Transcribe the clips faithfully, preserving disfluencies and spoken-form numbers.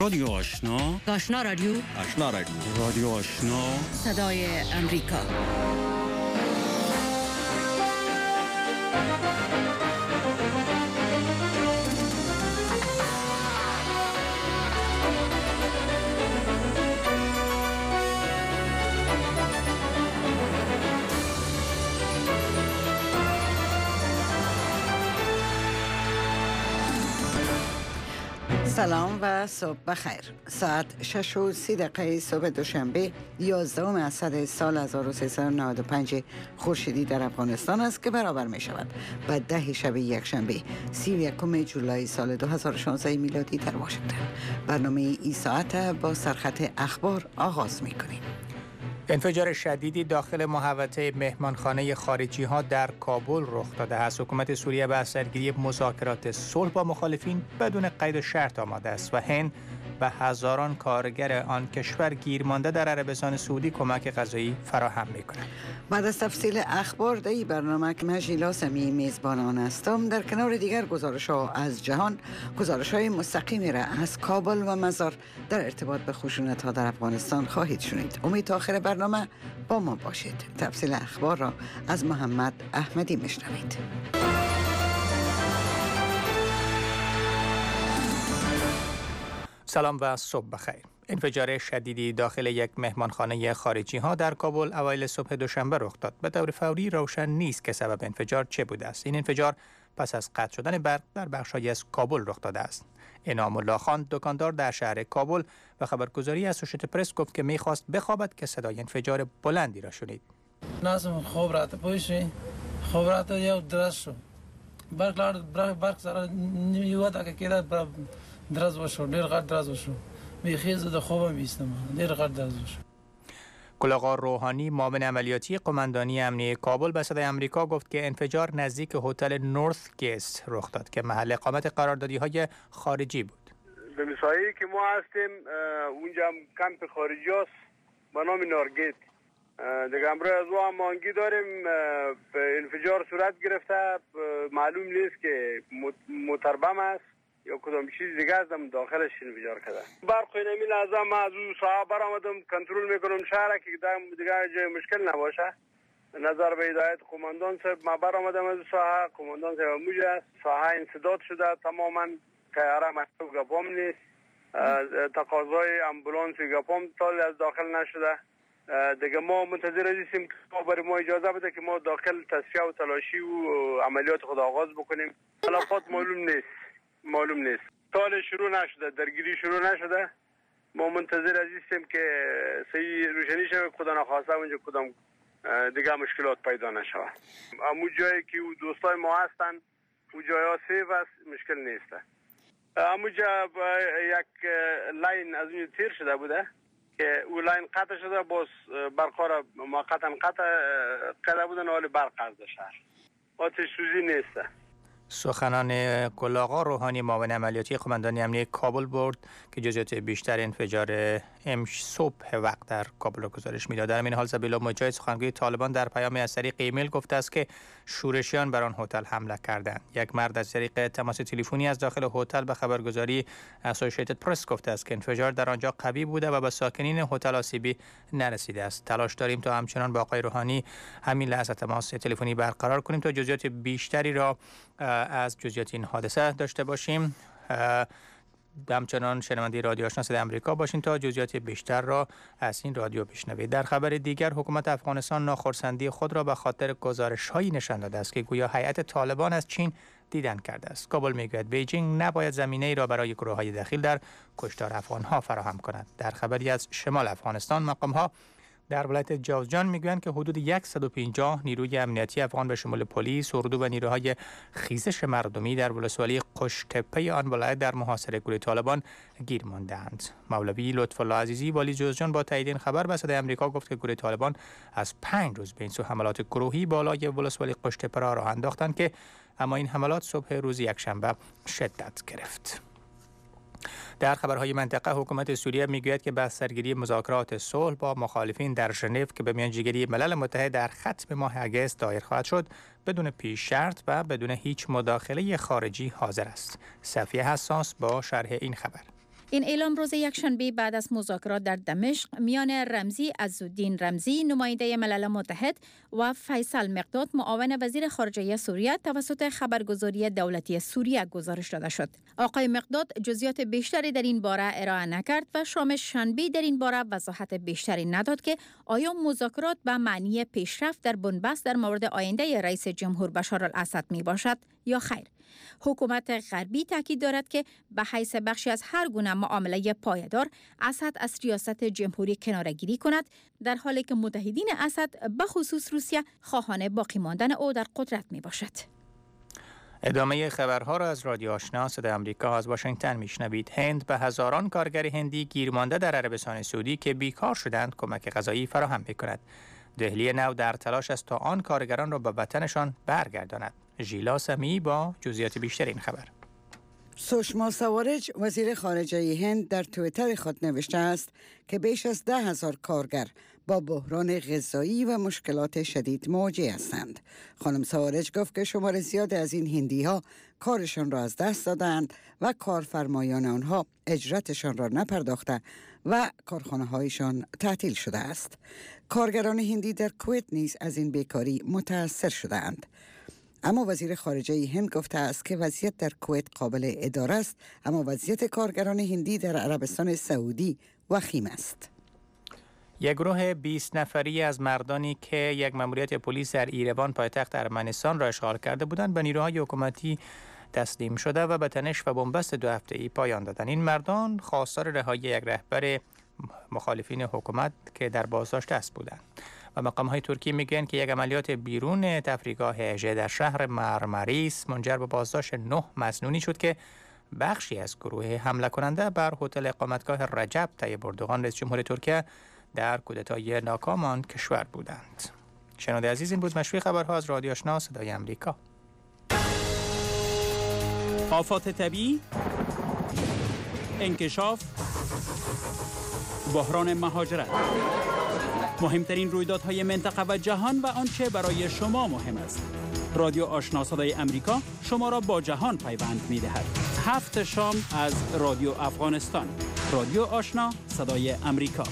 رادیو آشنا، آشنا رادیو آشنا رادیو رادیو آشنا، صدای امریکا. سلام و صبح بخیر. ساعت شش و سی دقیقه صبح دوشنبه یازدهم اسد سال هزار و سیصد و نود و پنج خورشیدی در افغانستان است که برابر می شود با ده شب یکشنبه سی و یکم جولای سال دو هزار و شانزده میلادی در واشنگتن. برنامه این ساعت با سرخط اخبار آغاز می کنیم. انفجار شدیدی داخل محوطه مهمانخانه خارجی ها در کابل رخ داده است. حکومت سوریه به سرگیری مذاکرات صلح با مخالفین بدون قید و شرط آماده است و هند به هزاران کارگر آن کشور گیر مانده در عربستان سعودی کمک غذایی فراهم می‌کند. بعد از تفصیل اخبار در این برنامه که مجیلا سمی میزبان آن هستم، در کنار دیگر گزارش‌ها از جهان، گزارش‌های مستقیمی را از کابل و مزار در ارتباط به خشونت‌ها در افغانستان خواهید شنید. امید تا آخر برنامه با ما باشید. تفصیل اخبار را از محمد احمدی میشنوید. سلام و صبح بخیر. انفجار شدیدی داخل یک مهمانخانه خارجی ها در کابل اوایل صبح دوشنبه رخ داد. به طور فوری روشن نیست که سبب انفجار چه بوده است. این انفجار پس از قطع شدن برق در بخش‌هایی از کابل رخ داده است. انعام الله خان دکاندار در شهر کابل و خبرگزاری اسوشیتد پرس گفت که می‌خواست بخوابد که صدای انفجار بلندی را شنید. نازم خوب رات پویشی خوب رات یو درس شو برق لار برق برق سره نیو دا که کېدا درز وشو ډیر غټ درز وشو میخیز د خوبم ایستم ډیر غټ درز وشو. گل آقا روحانی معاون عملیاتی قماندانی امنیه کابل به صدای آمریکا گفت که انفجار نزدیک هتل نورث گیت رخ داد که محل اقامت قراردادی‌های خارجی بود. به مساحتی که ما هستیم اونجا هم کمپ خارجی است به نام نورگیت. دیگه امروز از او مانگی داریم انفجار صورت گرفته، معلوم نیست که متربم است یا کدام چیز دیگه از داخلش انفجار کرده. برق اینمی لحظه ما از اون ساحه برآمدم کنترل میکنم شهر که دیگه جای مشکل نباشه. نظر به هدایت قماندان صاحب ما برآمدم از ساحه، قماندان صاحب موجه ساحه انسداد شده تماما، طیاره مکتوب گپام نیست، تقاضای امبولانس گپام تالی از داخل نشده. دیگه ما منتظر هستیم که برای ما اجازه بده که ما داخل تصفیه و تلاشی و عملیات خود آغاز بکنیم. تلفات معلوم نیست معلوم نیست سال شروع نشده، درگیری شروع نشده. ما منتظر هستیم که صحیح روشنی شود، خدا نخواسته اونجا کدام دیگه مشکلات پیدا نشود. امو جایی که دوستای ما هستن او جایا سیف است، مشکل نیست. امو جا یک لاین از اون تیر شده بوده که او لاین قطع شده، باز برقا موقتا قطع کرده بودن، حال برق از شهر آتش سوزی نیست. سخنان گل آقا روحانی معاون عملیاتی قماندانی امنیه کابل برد که جزئیات بیشتر انفجار امش صبح وقت در کابل را گزارش می‌داد. در این حال زبیلا مجاهد سخنگوی طالبان در پیامی از طریق ایمیل گفته است که شورشیان بر آن هتل حمله کردند. یک مرد از طریق تماس تلفنی از داخل هتل به خبرگزاری اسوشیتد پرس گفته است که انفجار در آنجا قوی بوده و به ساکنین هتل آسیبی نرسیده است. تلاش داریم تا همچنان با آقای روحانی همین لحظه تماس تلفنی برقرار کنیم تا جزئیات بیشتری را از جزئیات این حادثه داشته باشیم. همچنان شنونده رادیو آشنا صدای آمریکا باشین تا جزئیات بیشتر را از این رادیو بشنوید. در خبر دیگر حکومت افغانستان ناخرسندی خود را به خاطر گزارش‌هایی نشان داده است که گویا هیئت طالبان از چین دیدن کرده است. کابل میگوید بیجینگ نباید زمینه‌ای را برای گروه‌های دخیل در کشتار افغان‌ها فراهم کند. در خبری از شمال افغانستان مقام‌ها در ولایت جوزجان میگویند که حدود صد و پنجاه نیروی امنیتی افغان به شمول پلیس، اردو و نیروهای خیزش مردمی در ولسوالی قشتپه آن ولایت در محاصره گروه طالبان گیر ماندند. مولوی لطف‌الله عزیزی والی جوزجان با تایید این خبر به صدای آمریکا گفت که گروه طالبان از پنج روز به این سو حملات گروهی بالای ولسوالی قشتپه را راه انداختند که اما این حملات صبح روز یکشنبه شدت گرفت. در خبرهای منطقه حکومت سوریه میگوید که به سرگیری مذاکرات صلح با مخالفین در ژنو که به میانجیگری ملل متحد در ختم ماه اگست دایر خواهد شد بدون پیش شرط و بدون هیچ مداخله خارجی حاضر است. صفیه حساس با شرح این خبر. این اعلام روز یکشنبه بعد از مذاکرات در دمشق میان رمزی عزالدین رمزی نماینده ملل متحد و فیصل مقداد معاون وزیر خارجه سوریه توسط خبرگزاری دولتی سوریه گزارش داده شد. آقای مقداد جزئیات بیشتری در این باره ارائه نکرد و شام شنبه در این باره وضاحت بیشتری نداد که آیا مذاکرات به معنی پیشرفت در بنبست در مورد آینده رئیس جمهور بشار الاسد می باشد یا خیر. حکومت غربی تاکید دارد که به حیث بخشی از هر گونه معامله پایدار اسد از ریاست جمهوری کناره‌گیری کند، در حالی که متحدین اسد به خصوص روسیه خواهان باقی ماندن او در قدرت می باشد. ادامه خبرها را از رادیو آشنا صدای آمریکا از واشنگتن میشنوید. هند به هزاران کارگر هندی گیرمانده در عربستان سعودی که بیکار شدند کمک غذایی فراهم می‌کند. دهلی نو در تلاش است تا آن کارگران را به وطنشان برگرداند. ژیلا سمی با جزئیات بیشتر این خبر. سشما سوارج وزیر خارجه هند در توییتر خود نوشته است که بیش از ده هزار کارگر با بحران غذایی و مشکلات شدید مواجه هستند. خانم سوارج گفت که شمار زیاد از این هندی ها کارشان را از دست دادند و کارفرمایان آنها اجرتشان را نپرداخته و کارخانه هایشان تعطیل شده است. کارگران هندی در کویت نیز از این بیکاری متاثر شدند. اما وزیر خارجه هند گفته است که وضعیت در کویت قابل اداره است، اما وضعیت کارگران هندی در عربستان سعودی وخیم است. یک گروه بیست نفری از مردانی که یک مأموریت پلیس در ایروان پایتخت ارمنستان را اشغال کرده بودند به نیروهای حکومتی تسلیم شده و به تنش و بنبست دو هفته‌ای پایان دادند. این مردان خواستار رهایی یک رهبر مخالفین حکومت که در بازداشت است بودند. و مقام‌های ترکیه میگن که یک عملیات بیرون تفریحگاه اژه در شهر مرمریس منجر به بازداشت نه مسنونی شد که بخشی از گروه حمله کننده بر هتل اقامتگاه رجب طیب اردوغان رئیس جمهور ترکیه در کودتای ناکام آن کشور بودند. شنونده عزیز، این بود مشروع خبرها از رادیو آشنا صدای آمریکا. آفات طبیعی، انکشاف، بحران مهاجرت، مهمترین رویدادهای منطقه و جهان و آنچه برای شما مهم است. رادیو آشنا صدای آمریکا شما را با جهان پیوند می‌دهد. هفت شام از رادیو افغانستان. رادیو آشنا صدای آمریکا.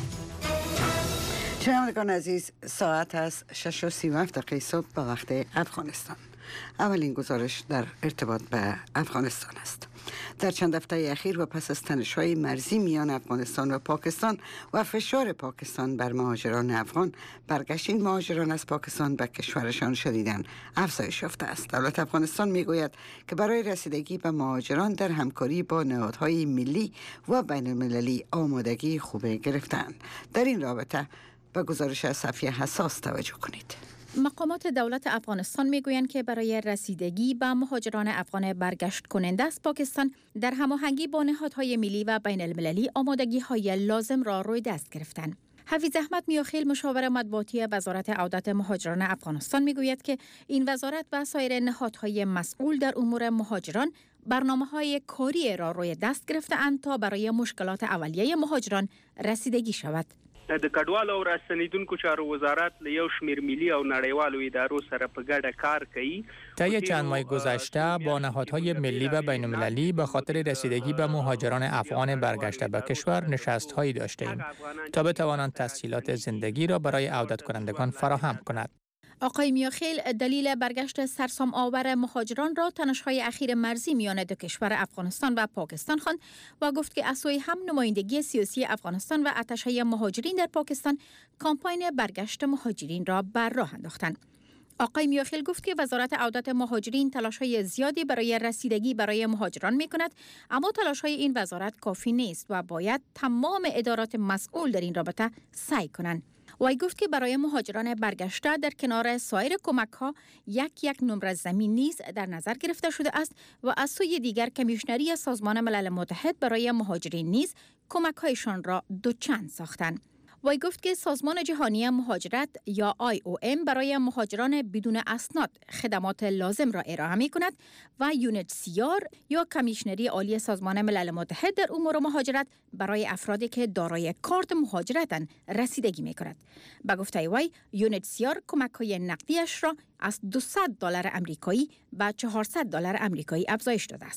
شنوندگان عزیز، ساعت از شش و سی و هفت دقیقه صبح به وقت افغانستان. اولین گزارش در ارتباط به افغانستان است. در چند هفته اخیر و پس از تنش‌های مرزی میان افغانستان و پاکستان و فشار پاکستان بر مهاجران افغان، برگشت این مهاجران از پاکستان به کشورشان شدیداً افزایش یافته است. دولت افغانستان میگوید که برای رسیدگی به مهاجران در همکاری با نهادهای ملی و بین المللی آمادگی خوبه گرفتند. در این رابطه به گزارش از صفحه حساس توجه کنید. مقامات دولت افغانستان میگویند که برای رسیدگی به مهاجران افغان برگشت کننده از پاکستان در هماهنگی با نهادهای ملی و بین المللی آمادگی‌های لازم را روی دست گرفتند. حفیظ احمد میاخیل مشاور مطبوعاتی وزارت عودت مهاجران افغانستان میگوید که این وزارت و سایر نهادهای مسئول در امور مهاجران برنامه‌های کاری را روی دست گرفته‌اند تا برای مشکلات اولیه مهاجران رسیدگی شود. د کډوالو او راستنیدونکو چارو وزارت له یو شمیر ملي او نړیوالو ادارو سره په ګډه کار کوي. طی چند ماه گذشته با نهادهای ملی و بین المللی به خاطر رسیدگی به مهاجران افغان برگشته به کشور نشست‌هایی داشته‌ایم تا بتوانند تسهیلات زندگی را برای عودت کنندگان فراهم کند. آقای میاخیل دلیل برگشت سرسام آور مهاجران را تنش‌های اخیر مرزی میان دو کشور افغانستان و پاکستان خواند و گفت که از سوی هم نمایندگی سیاسی افغانستان و اتشه مهاجرین در پاکستان کامپاین برگشت مهاجرین را بر راه انداختند. آقای میاخیل گفت که وزارت عودت مهاجرین تلاش‌های زیادی برای رسیدگی برای مهاجران می‌کند، اما تلاش‌های این وزارت کافی نیست و باید تمام ادارات مسئول در این رابطه سعی کنند. وی گفت که برای مهاجران برگشته در کنار سایر کمک‌ها یک یک نمره زمین نیز در نظر گرفته شده است و از سوی دیگر کمیشنری سازمان ملل متحد برای مهاجرین نیز کمک‌هایشان را دوچند ساختند. وی گفت که سازمان جهانی مهاجرت یا آی او ام برای مهاجران بدون اسناد خدمات لازم را ارائه می کند و یونت سیار یا کمیشنری عالی سازمان ملل متحد در امور مهاجرت برای افرادی که دارای کارت مهاجرتند رسیدگی می کند. به گفته وی یونت سیار کمک‌های نقدیش را از دویست دلار آمریکایی به چهارصد دلار آمریکایی افزایش داده است.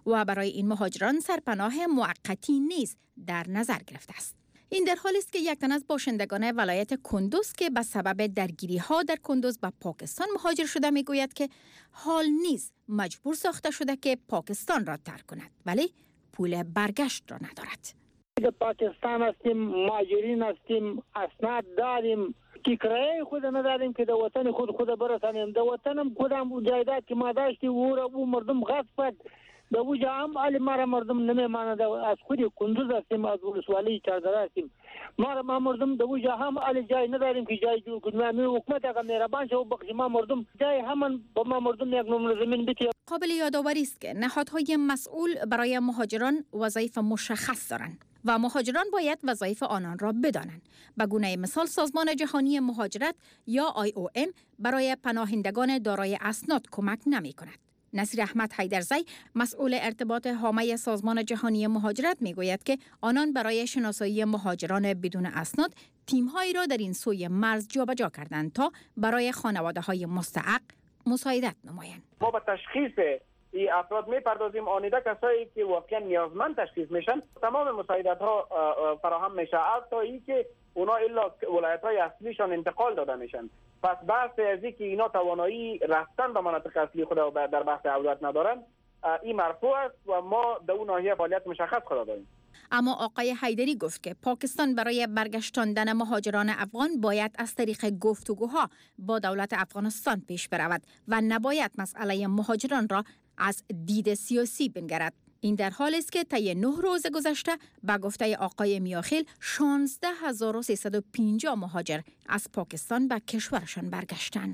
و برای این مهاجران سرپناه موقتی نیز در نظر گرفته است. این در حالی است که یک تن از باشندگان ولایت کندوز که به سبب درگیری ها در کندوز به پاکستان مهاجر شده میگوید که حال نیز مجبور ساخته شده که پاکستان را ترک کند، ولی پول برگشت را ندارد. در پاکستان هستیم، مهاجرین هستیم، اسناد داریم که کرایه خود نداریم که در وطن خود خود برسانیم. در وطنم خودم جایداد که ما داشتیم او را او مردم غصب کرد. در اوجا هم علی ما مردم نمیماند. از خود کندوز هستیم، از ولسوالی چهاردره هستیم. ما ما مردم در اوجا هم علی جای نداریم که جای جور کنیم. حکومت اگر مهربان شد بخشی ما مردم جای همان با ما مردم یک نمره زمین بیتی. قابل یادآوری است که نهادهای مسئول برای مهاجران وظایف مشخص دارند و مهاجران باید وظایف آنان را بدانند. به گونه مثال سازمان جهانی مهاجرت یا آی او ام برای پناهندگان دارای اسناد کمک نمی کند. نصیر احمد حیدرزی مسئول ارتباط حامی سازمان جهانی مهاجرت می گوید که آنان برای شناسایی مهاجران بدون اسناد تیم‌هایی را در این سوی مرز جابجا کردند تا برای خانواده‌های مستحق مساعدت نمایند. ما به تشخیص این افراد میپردازیم. آنیده کسایی که واقعا نیازمند تشخیص میشن تمام مساعدت ها فراهم میشه، حتی این که اونا الا ولایت های اصلیشان انتقال داده میشن. پس بحث از اینکه اینا توانایی رفتن به مناطق اصلی خود و در بحث عودت ندارن این مرفوع است و ما در اون ناحیه فعالیت مشخص خود داریم. اما آقای حیدری گفت که پاکستان برای برگشتاندن مهاجران افغان باید از طریق گفتگوها با دولت افغانستان پیش برود و نباید مسئله مهاجران را از دید سیاسی بنگرد. این در حالی است که طی نه روز گذشته به گفته آقای میاخیل شانزده هزار و سیصد و پنجاه مهاجر از پاکستان به کشورشان برگشتند.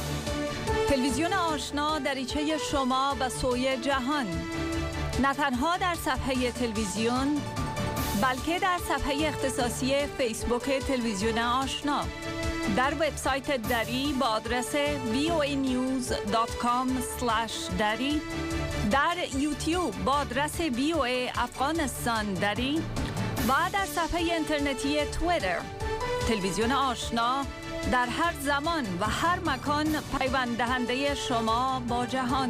تلویزیون آشنا دریچه شما به سوی جهان، نه تنها در صفحه تلویزیون بلکه در صفحه اختصاصی فیسبوک تلویزیون آشنا، در وبسایت دری با آدرس وی او ای نیوز دات کام اسلش دری، در یوتیوب با آدرس وی او ای افغانستان دری و در صفحه اینترنتی توییتر. تلویزیون آشنا در هر زمان و هر مکان پیوند دهنده شما با جهان.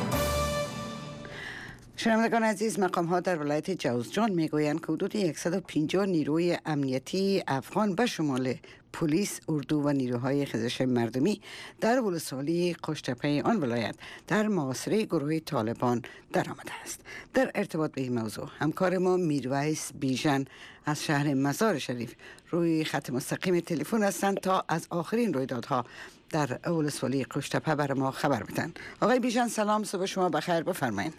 شنوندگان عزیز، مقام ها در ولایت جوزجان میگویند که حدود صد و پنجاه نیروی امنیتی افغان به شمال پلیس، اردو و نیروهای خیزش مردمی در ولسوالی قشتپه آن ولایت در محاصره گروه طالبان درآمده است. در ارتباط به این موضوع همکار ما میرویس بیژن از شهر مزار شریف روی خط مستقیم تلفن هستند تا از آخرین رویدادها در ولسوالی قشتپه بر ما خبر بدن. آقای بیژن سلام، صبح شما بخیر، بفرمایید.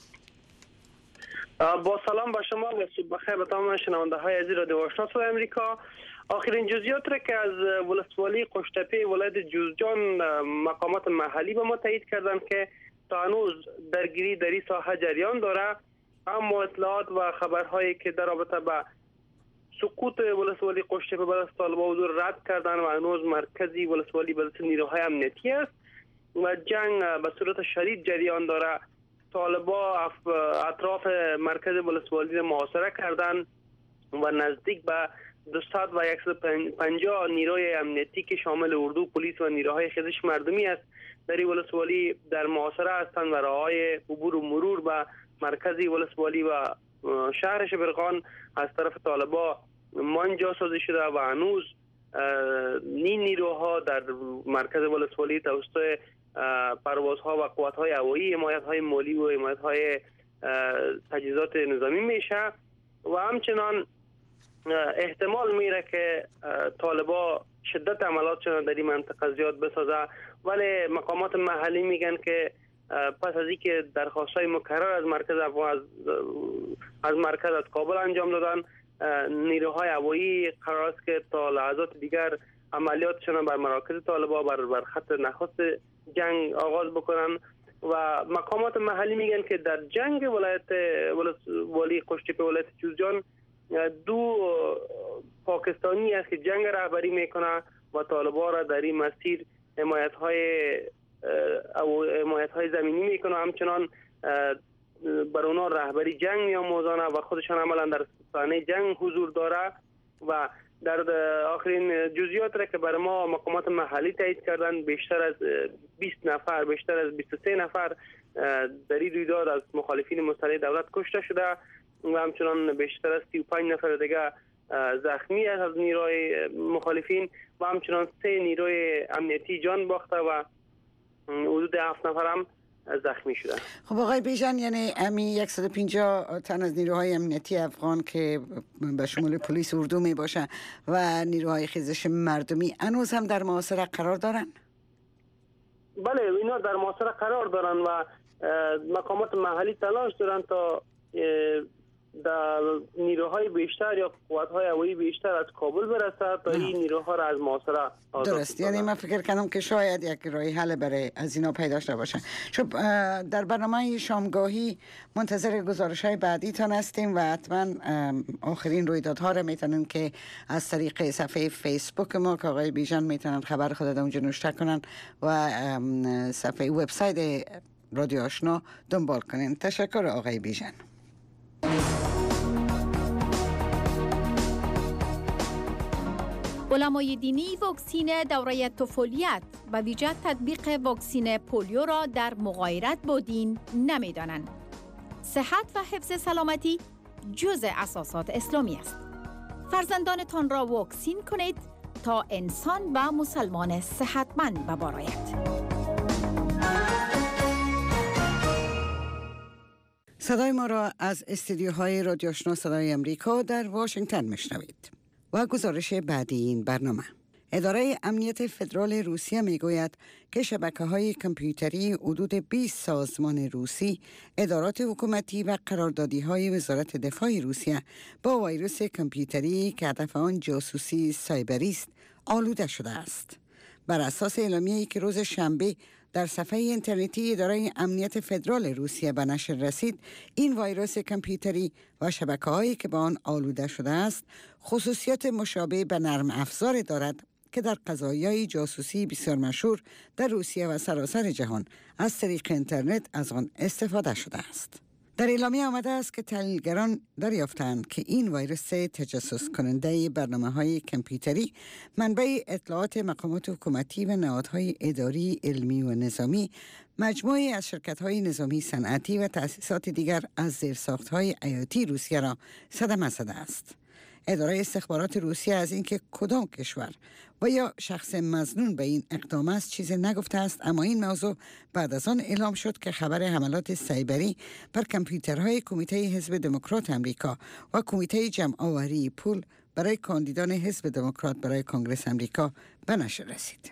با سلام با شما و صبح بخیر به تمام شنونده های عزیز رادیو آشنا صدای امریکا. آخرین جزئیات را که از ولسوالی قشتپه ولایت جوزجان مقامات محلی به ما تایید کردند که تا هنوز درگیری در این ساحه جریان داره، اما اطلاعات و خبرهایی که در رابطه با سقوط ولسوالی قشتپه به دست طالبان حضور رد کردن و هنوز مرکزی ولسوالی به دست نیروهای امنیتی است و جنگ به صورت شدید جریان داره. طالبان اطراف مرکز ولسوالی را محاصره کردن و نزدیک به دویست و صد و پنجاه نیروی امنیتی که شامل اردو، پلیس و نیروهای خیزش مردمی است در این ولسوالی در محاصره هستند و راههای عبور و مرور به مرکزی ولسوالی و شهر شبرغان از طرف طالبان منجا سازی شده و هنوز این نیروها در مرکز ولسوالی توسط پروازها و قوت‌های هوایی، حمایت‌های مالی و حمایت‌های تجهیزات نظامی میشه و همچنان احتمال میره که طالبان شدت عملاتشون در این منطقه زیاد بسازه، ولی مقامات محلی میگن که پس از اینکه درخواست‌های مکرر از مرکز افغان از, از مرکز از کابل انجام دادن، نیروهای هوایی قرار است که تا لحظات دیگر عملیاتشون بر مراکز طالبان بر, بر خط نخست جنگ آغاز بکنن و مقامات محلی میگن که در جنگ ولایت ولی قشتپه ولایت جوزجان دو پاکستانی است که جنگ رهبری میکنه و طالبان را در این مسیر حمایت های حمایت های زمینی میکنه، همچنان بر اونا رهبری جنگ میآموزانه و خودشان عملا در صحنه جنگ حضور داره و در آخرین جزئیات را که برای ما مقامات محلی تایید کردن بیشتر از بیست نفر بیشتر از بیست و سه نفر در این رویداد از مخالفین مسلح دولت کشته شده و همچنان بیشتر از سی و پنج نفر دیگه زخمی از نیروی مخالفین و همچنان سه نیروی امنیتی جان باخته و حدود هفت نفر هم زخمی شده. خب آقای بیژن، یعنی امی صد و پنجاه تن از نیروهای امنیتی افغان که به شمول پلیس اردو می باشه و نیروهای خیزش مردمی هنوز هم در محاصره قرار دارن؟ بله، اینا در محاصره قرار دارن و مقامات محلی تلاش دارن تا در نیروهای بیشتر یا قوت‌های هوایی بیشتر از کابل برسد تا این نیروها را از محاصره آزاد درست. یعنی من فکر کنم که شاید یک راه حل برای از اینا پیدا شده باشه. چون در برنامه شامگاهی منتظر گزارش‌های بعدی تان هستیم و حتما آخرین رویدادها را میتونن که از طریق صفحه فیسبوک ما که آقای بیژن میتونن خبر خود اونجا نوشته کنن و صفحه وبسایت رادیو آشنا دنبال کنین. تشکر آقای بیژن. علمای دینی واکسین دوره طفولیت و ویژه تطبیق واکسین پولیو را در مغایرت با دین نمی‌دانند. صحت و حفظ سلامتی جزء اساسات اسلامی است. فرزندانتان را واکسین کنید تا انسان و مسلمان صحتمند بباراید. صدای ما را از استودیوهای رادیو آشنا صدای امریکا در واشنگتن میشنوید. و گزارش بعدی این برنامه. اداره امنیت فدرال روسیه میگوید که شبکه‌های کامپیوتری حدود بیست سازمان روسی، ادارات حکومتی و قراردادی‌های وزارت دفاع روسیه با ویروس کامپیوتری که هدف آن جاسوسی سایبری است، آلوده شده است. بر اساس اعلامیه‌ای که روز شنبه در صفحه اینترنتی اداره امنیت فدرال روسیه به نشر رسید، این ویروس کامپیوتری و شبکه‌هایی که با آن آلوده شده است خصوصیات مشابه به نرم افزار دارد که در قضایای جاسوسی بسیار مشهور در روسیه و سراسر جهان از طریق اینترنت از آن استفاده شده است. در اعلامیه آمده است که تحلیلگران دریافتند که این ویروس تجسس کننده برنامه‌های کامپیوتری منبع اطلاعات مقامات حکومتی و نهادهای اداری، علمی و نظامی، مجموعی از شرکت‌های نظامی صنعتی و تأسیسات دیگر از زیرساخت‌های حیاتی روسیه را صدمه زده است. اداره استخبارات روسیه از اینکه کدام کشور و یا شخص مظنون به این اقدام است چیزی نگفته است، اما این موضوع بعد از آن اعلام شد که خبر حملات سایبری بر کامپیوترهای کمیته حزب دموکرات امریکا و کمیته جمع‌آوری پول برای کاندیدان حزب دموکرات برای کنگره امریکا به نشر رسید.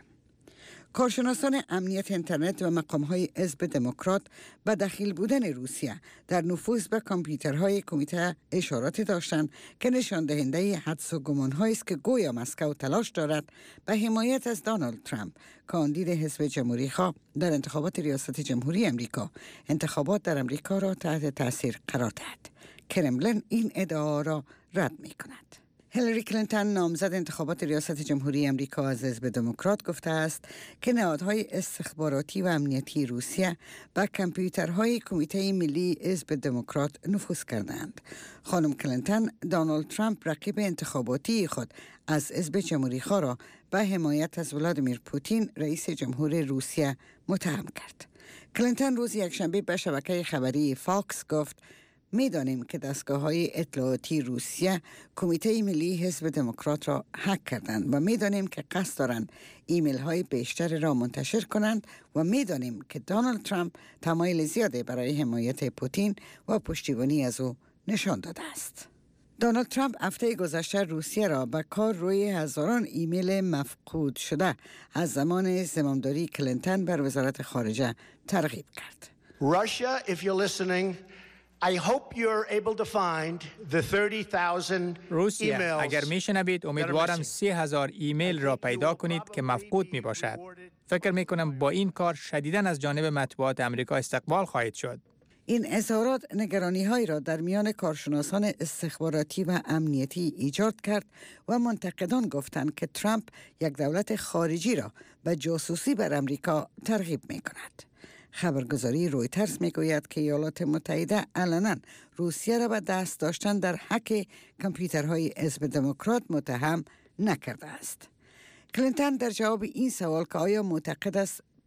کارشناسان امنیت اینترنت و مقام‌های حزب دموکرات به دخیل بودن روسیه در نفوذ به کامپیوترهای کمیته اشارات داشتند که نشان دهنده حدس و گمان‌هایی است که گویا مسکو تلاش دارد به حمایت از دونالد ترامپ، کاندید حزب جمهوری‌خواه در انتخابات ریاست جمهوری امریکا، انتخابات در امریکا را تحت تاثیر قرار دهد. کرملین این ادعا را رد می‌کند. هیلاری کلینتون نامزد انتخابات ریاست جمهوری امریکا از حزب دموکرات گفته است که نهادهای استخباراتی و امنیتی روسیه به کامپیوترهای کمیته ملی حزب دموکرات نفوذ کردند. خانم کلینتون دونالد ترامپ رقیب انتخاباتی خود از حزب جمهوری‌خواه را به حمایت از ولادیمیر پوتین رئیس جمهور روسیه متهم کرد. کلینتون روز یکشنبه به شبکه خبری فاکس گفت می‌دانیم که دستگاه‌های اطلاعاتی روسیه کمیته ملی حزب دموکرات را هک کردند و می‌دانیم که قصد دارند ایمیل‌های بیشتر را منتشر کنند و می‌دانیم که دونالد ترامپ تمایل زیادی برای حمایت پوتین و پشتیبانی از او نشان داده است. دونالد ترامپ هفته گذشته روسیه را به کار روی هزاران ایمیل مفقود شده از زمان زمامداری کلینتون بر وزارت خارجه ترغیب کرد. Russia, if you're listening, I hope you're able to find the thirty thousand روسیه اگر میشنوید امیدوارم سی هزار ایمیل را پیدا کنید که مفقود می باشد. فکر می کنم با این کار شدیداً از جانب مطبوعات امریکا استقبال خواهید شد. این اظهارات نگرانی هایی را در میان کارشناسان استخباراتی و امنیتی ایجاد کرد و منتقدان گفتند که ترامپ یک دولت خارجی را به جاسوسی بر امریکا ترغیب می کند. خبرگزاری رویترز میگوید که ایالات متحده علنا روسیه را به دست داشتن در هک کامپیوترهای حزب دموکرات متهم نکرده است. کلینتون در جواب این سوال که آیا معتقد است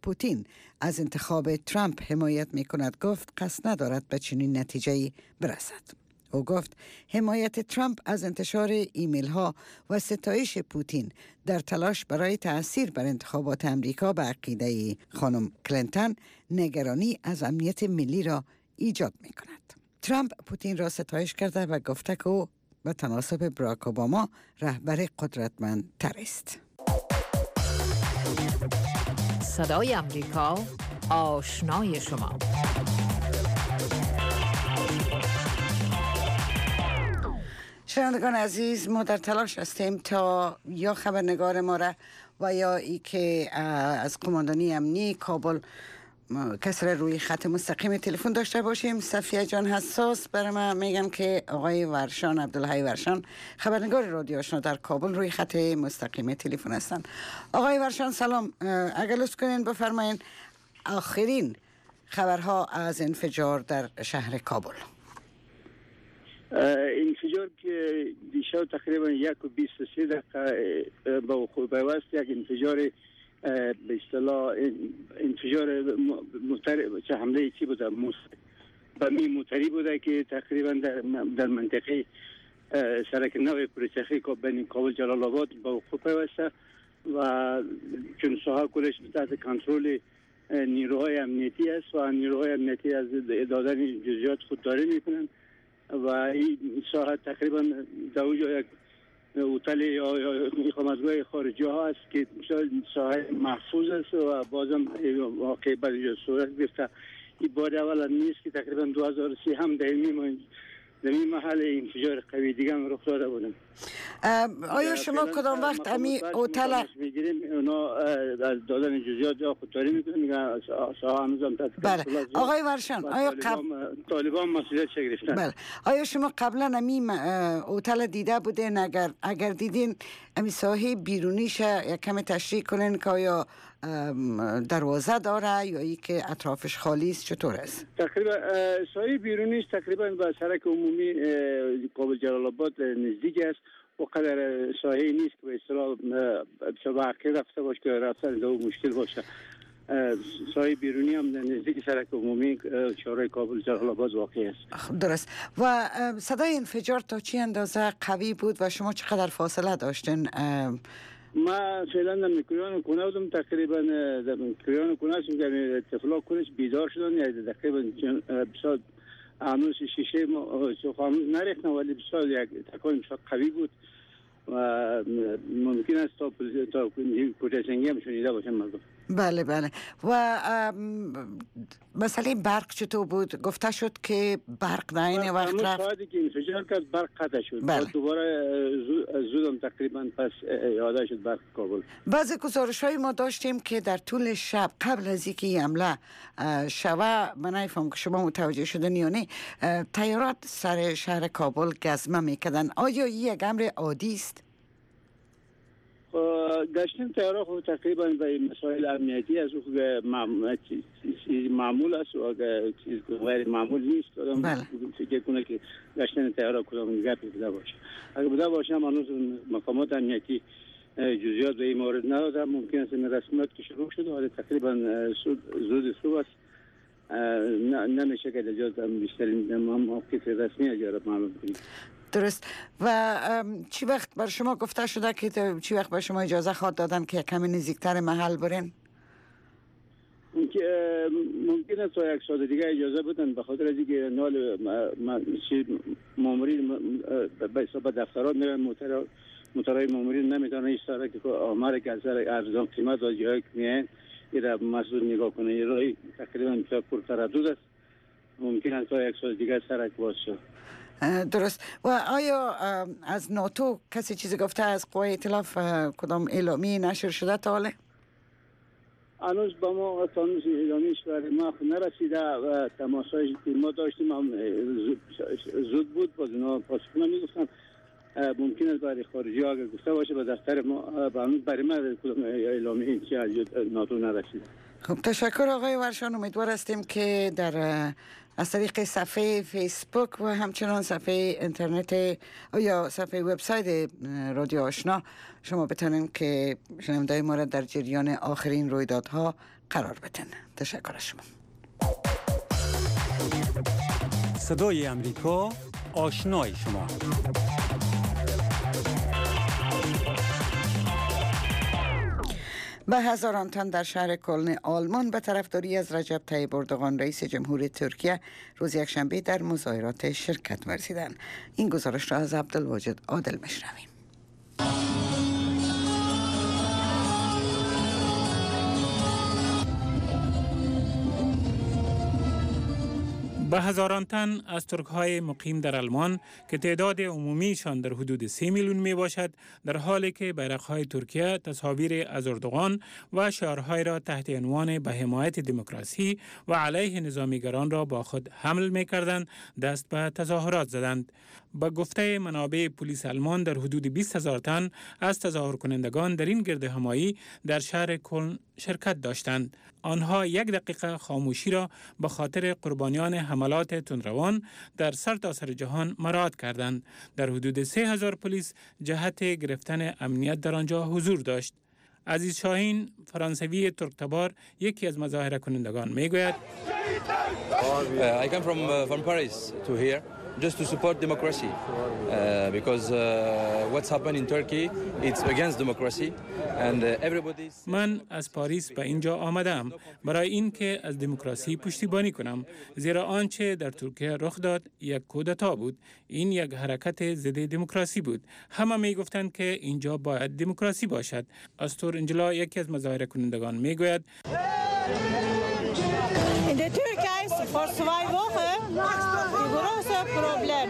پوتین از انتخاب ترامپ حمایت می کند گفت قصد ندارد به چنین نتیجه‌ای برسد. او گفت حمایت ترامپ از انتشار ایمیل ها و ستایش پوتین در تلاش برای تأثیر بر انتخابات امریکا به عقیده خانم کلینتون نگرانی از امنیت ملی را ایجاد می کند. ترامپ پوتین را ستایش کرده و گفته که او به تناسب براک اوباما رهبر قدرتمند تر است. صدای امریکا، آشنای شما. شنوندگان عزیز، ما در تلاش هستیم تا یا خبرنگار ما را و یا ای که از قماندانی امنی کابل کسی را روی خط مستقیم تلفن داشته باشیم. صفیه جان حساس برای من میگن که آقای ورشان، عبدالحی ورشان، خبرنگار رادیو آشنا در کابل روی خط مستقیم تلفن هستن. آقای ورشان سلام، اگر لطف کنین بفرمایین آخرین خبرها از انفجار در شهر کابل. انفجار که دیشب تقریبا یک و بیست و سه دقیقه با وقوع پیوست، یک انفجار به اصطلاح انفجار موتر چه حمله چی بوده بمی موتری بوده که تقریبا در, در منطقه سرک نو پروچخی بین کابل جلال آباد با وقوع پیوسته و چون ساحه کلش تحت کنترل نیروهای امنیتی است و نیروهای امنیتی از دادن جزئیات خودداری میکنند و این ساحه تقریبا در اونجا یک هتل یا اقامتگاه خارجی ها است که ساحه محفوظ است و بازم واقع بر صورت گرفته. این بار اول نیست که تقریبا دو هزار و سه هم در این محل انفجار قوی دیگه هم رخ داده بودن. آیا شما کدام وقت امی هتل میگیریم اونا از دادن جزئیات یا خودداری میکنن میگن ساحه هنوز هم تحت کنترل است؟ بله. آقای ورشان آیا قبل طالبان مسئولیت گرفتن؟ بله. آیا شما قبلا امی هتل دیده بودین؟ اگر اگر دیدین امی ساحه بیرونیش یک کمی تشریح کنین که آیا دروازه داره یا ای که اطرافش خالی است؟ چطور است؟ تقریبا ساحه بیرونیش تقریبا به سرک عمومی کابل جلال آباد نزدیک است و قدر ساحه نیست که به اصطلاح شبکه رفته باشه که رفتن دو مشکل باشه. ساحه بیرونی هم نزدیک سرک عمومی شهر کابل جلال آباد واقع است. درست. و صدای انفجار تا چه اندازه قوی بود و شما چقدر فاصله داشتین؟ ما فعلا در میکرویان کنه بودم، تقریبا در میکرویان کنه شدم که طفلا کنش بیدار شدن، یعنی تقریبا بسیار هنوز شیشه هنوز نریختن ولی بسیار یک تکان بسیار قوی بود و ممکن است تا تا پوتشنگی هم شنیده باشن مردم. بله بله. و مسئله برق چطور بود؟ گفته شد که برق در این وقت رفت. ساعتی که انفجار کرد برق قطع شد. بله. دوباره زودم تقریبا پس اعاده شد برق کابل. بعضی گزارش‌های ما داشتیم که در طول شب قبل از اینکه این حمله شوه، من نمی‌فهمم که شما متوجه شدین یا نه، طیارات سر شهر کابل گزمه میکردن. آیا این یک امر عادی است؟ گشتن طیاره خود تقریبا به مسائل امنیتی از او معمول است و چیز غیر معمول نیست. آدم فکر کنه که گشتن طیاره کدام گپی بوده باشه. اگه بوده باشه هم هنوز مقامات امنیتی جزئیات به این مورد ندادن. ممکن است این رسمیات که شروع شده ولی تقریبا زود صبح است، نمیشه که اجازه بیشترین موقف رسمی اجازه معلوم کنیم. درست. و چی وقت بر شما گفته شده که چی وقت بر شما اجازه خواهد دادن که کمی نزدیکتر محل برین؟ ممکن است تا یک ساعت دیگه اجازه بدن، به خاطر از اینکه نال مامورین به حساب دفترات میرن، موتر موترهای مامورین نمیتونن ایستاره که آمار که از ارزان قیمت و جایی که میان ایره مسئول نگاه کنه. این رای تقریبا بسیار پرتردد است. ممکن است تا یک ساعت دیگه سرک باز شد. درست. و آیا از ناتو کسی چیزی گفته؟ از قوای ائتلاف کدام اعلامی نشر شده تا حاله؟ هنوز با ما هنوز اعلامیش برای ما نرسیده و تماسایی که ما داشتیم هم زود بود. باز اینا پاسخونه میگفتن ممکن است برای خارجی ها اگر گفته باشه به دفتر ما، هنوز برای ما کدام اعلامی اینچه از ناتو نرسیده. خب تشکر آقای ورشان. امیدوار هستیم که در از طریق صفحه فیسبوک و همچنان صفحه اینترنت یا صفحه وبسایت رادیو آشنا شما بتونین که شنونده‌های ما را در جریان آخرین رویدادها قرار بدن. تشکر از شما. صدای امریکا، آشنای شما. به هزاران تن در شهر کلن آلمان به طرفداری از رجب طیب اردوغان رئیس جمهور ترکیه روز یکشنبه در مظاهرات شرکت ورزیدند. این گزارش را از عبدالواجد عادل میشنویم. به هزاران تن از ترک‌های مقیم در آلمان که تعداد عمومیشان در حدود سه میلیون می باشد، در حالی که بیرق‌های ترکیه تصاویر از اردوغان و شعارهای را تحت عنوان به حمایت دموکراسی و علیه نظامیگران را با خود حمل می کردند، دست به تظاهرات زدند. با گفته منابع پلیس آلمان در حدود بیست هزار تن از تظاهر کنندگان در این گردهمایی در شهر کلن شرکت داشتند. آنها یک دقیقه خاموشی را به خاطر قربانیان حملات تندروان در سرتاسر جهان مراعات کردند. در حدود سه هزار پلیس جهت گرفتن امنیت در آنجا حضور داشت. عزیز شاهین، فرانسوی ترکتبار، یکی از مظاهره کنندگان میگوید I come from uh, from Paris to here just to support democracy uh, because uh, what's happened in Turkey it's against democracy and uh, everybody. من از پاریس به اینجا آمدم برای اینکه از دموکراسی پشتیبانی کنم، زیرا آنچه در ترکیه رخ داد یک کودتا بود. این یک حرکت ضد دموکراسی بود. همه می گفتند که اینجا باید دموکراسی باشد. استور انجلا، یکی از مظاهره کنندگان، میگوید In der Türkei ist vor zwei Wochen die große Problem.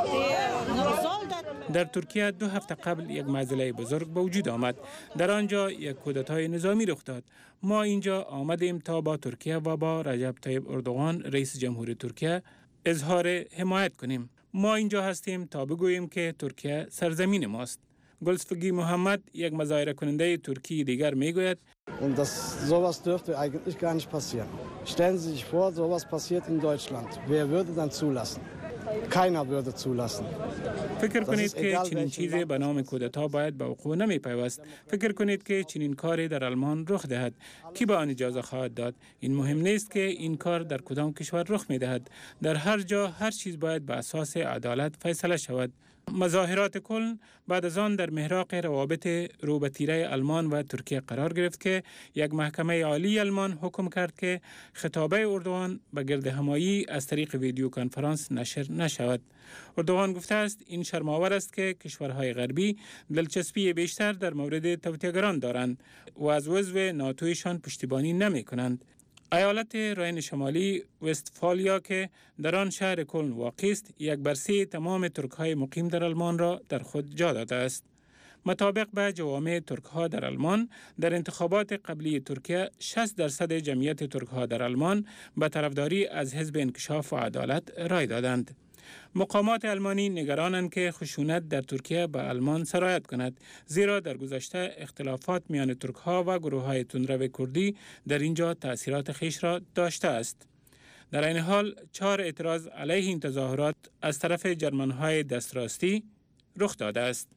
در ترکیه دو هفته قبل یک معضله بزرگ به وجود آمد. در آنجا یک کودتای نظامی رخ داد. ما اینجا آمدیم تا با ترکیه و با رجب طیب اردوغان رئیس جمهور ترکیه اظهار حمایت کنیم. ما اینجا هستیم تا بگوییم که ترکیه سرزمین ماست. گلسفگی محمد، یک مظاهره کننده ترکی دیگر، میگوید Und das sowas dürfte eigentlich gar nicht passieren. Stellen Sie sich vor, sowas passiert in Deutschland. Wer würde dann zulassen? Keiner würde zulassen. فکر کنید که چنین چیزی به نام کودتا باید به وقوع نمی پیوست. فکر کنید که چنین کاری در آلمان رخ دهد. کی به آن اجازه خواهد داد؟ این مهم نیست که این کار در کدام کشور رخ می دهد. در هر جا هر چیز باید به اساس عدالت فیصله شود. مظاهرات کلن بعد از آن در محراق روابط رو به تیره آلمان و ترکیه قرار گرفت که یک محکمه عالی آلمان حکم کرد که خطابه اردوغان به گردهمایی از طریق ویدیو کنفرانس نشر نشود. اردوغان گفته است این شرم‌آور است که کشورهای غربی دلچسپی بیشتر در مورد توطئه‌گران دارند و از عضو ناتویشان پشتیبانی نمی کنند. ایالت راین شمالی وستفالیا که در آن شهر کلن واقع است، یک بر سه تمام ترک‌های مقیم در آلمان را در خود جا داده است. مطابق به جوامع ترک‌ها در آلمان، در انتخابات قبلی ترکیه شصت درصد جمعیت ترک‌ها در آلمان به طرفداری از حزب انکشاف و عدالت رای دادند. مقامات آلمانی نگرانند که خشونت در ترکیه به آلمان سرایت کند، زیرا در گذشته اختلافات میان ترک‌ها و گروه‌های تندرو کردی در اینجا تأثیرات خویش را داشته است. در این حال چهار اعتراض علیه این تظاهرات از طرف جرمن‌های دستراستی رخ داده است.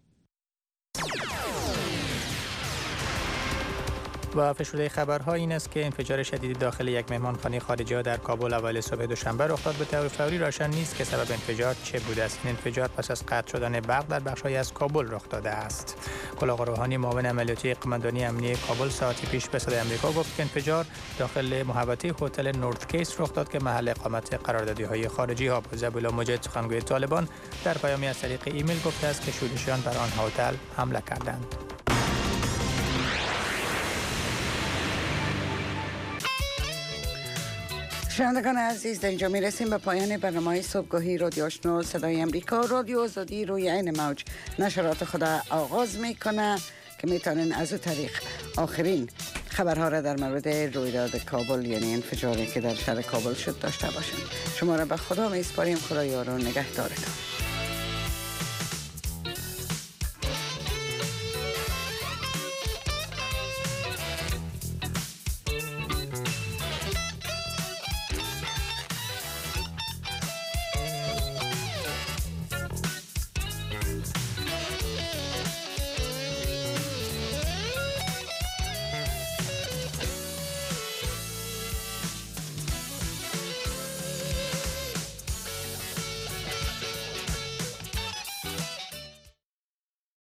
و فشرده خبرها این است که انفجار شدید داخل یک مهمانخانه خارجی در کابل اوایل صبح دوشنبه رخ داد. به طور فوری روشن نیست که سبب انفجار چه بوده است. این انفجار پس از قطع شدن برق در بخش‌های از کابل رخ داده است. کلاه روحانی، معاون عملیاتی قماندانی امنیتی کابل، ساعتی پیش به صدای آمریکا گفت که انفجار داخل محوطه هتل نورت کیس رخ داد که محل اقامت قراردادی‌های خارجی ها بود. زبیلا مجید، سخنگوی طالبان، در پیامی از طریق ایمیل گفته است که شورشیان بر آن هتل حمله کردند. شنوندگان عزیز، در اینجا میرسیم به پایان برنامه صبحگاهی رادیو آشنا صدای امریکا. رادیو آزادی روی عین موج نشرات خود آغاز میکنه که میتونین از او طریق آخرین خبرها را در مورد رویداد کابل، یعنی انفجاری که در شهر کابل شد، داشته باشین. شما را به خدا میسپاریم. خدا یار و نگهدارتان.